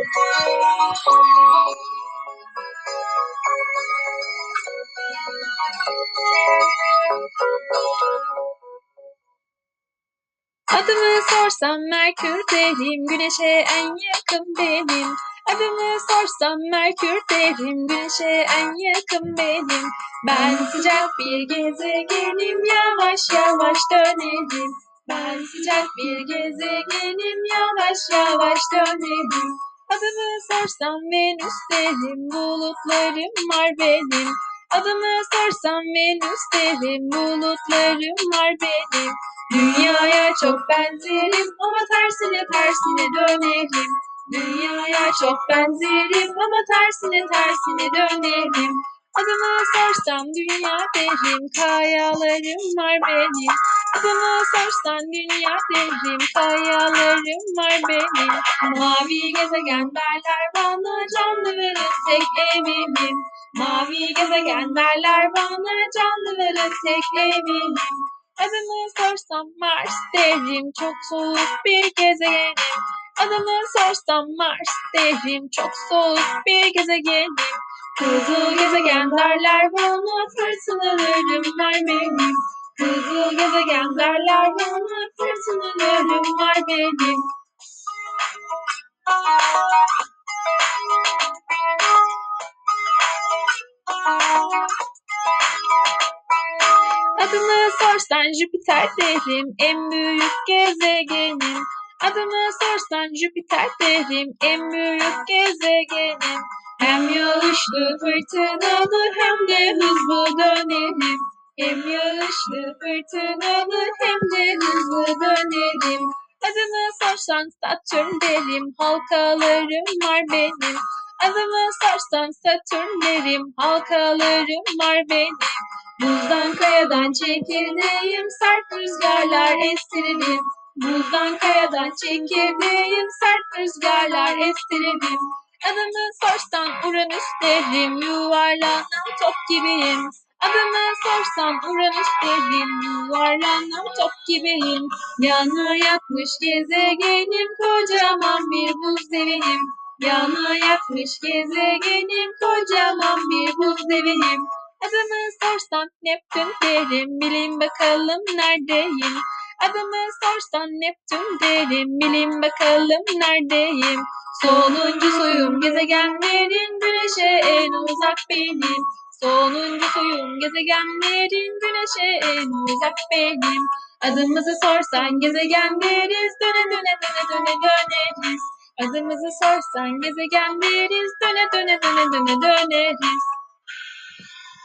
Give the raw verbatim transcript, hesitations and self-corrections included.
Adımı sorsam Merkür derim, Güneş'e en yakın benim. Adımı sorsam Merkür derim, Güneş'e en yakın benim. Ben sıcak bir gezegenim, yavaş yavaş dönerim. Ben sıcak bir gezegenim, yavaş yavaş dönerim. Adımı sorsam Venüs derim, bulutlarım var benim. Adımı sorsam Venüs derim, bulutlarım var benim. Dünyaya çok benzerim ama tersine tersine dönerim. Dünyaya çok benzerim ama tersine tersine dönerim. Adımı sorsam dünya derim, kayalarım var benim. Adımı sorsan dünya derim, kayalarım var benim. Mavi gezegen derler bana, canlı ve tek eminim. Mavi gezegen derler bana, canlı ve tek eminim. Adımı sorsam Mars derim, çok soğuk bir gezegenim. Adımı sorsam Mars derim, çok soğuk bir gezegenim. Kızıl gezegen derler bana, fırtınalarım var benim. Kızıl gezegen derler bana, fırtınalarım var benim. Adımı sorsan Jüpiter derim, en büyük gezegenim. Adımı sorsan Jüpiter derim, en büyük gezegenim. Hem yağışlı fırtınalı hem de hızlı dönerim. Hem yağışlı fırtınalı hem de hızlı dönerim. Adımı sorsan Satürn derim, halkalarım var benim. Adımı sorsan Satürn derim, halkalarım var benim. Buzdan kayadan çekirdeğim, sert rüzgarlar estiririm. Buzdan kayadan çekirdeğim, sert rüzgarlar estiririm. Adımı sorsan Uranüs derim, yuvarlanan top gibiyim. Adımı sorsan Uranüs derim, yuvarlanan top gibiyim. Yana yatmış gezegenim, kocaman bir buz devinim. Yana yatmış gezegenim, kocaman bir buz devinim. Adımı sorsan Neptün derim, bilin bakalım neredeyim. Adımı sorsan Neptün derim, bilin bakalım neredeyim. Sonuncu soyum gezegenlerin, Güneş'e en uzak benim. Sonuncu soyum gezegenlerin, Güneş'e en uzak benim. Adımızı sorsan gezegen deriz, döne döne döne döne döneriz. Adımızı sorsan gezegen deriz, döne döne döne döne döneriz.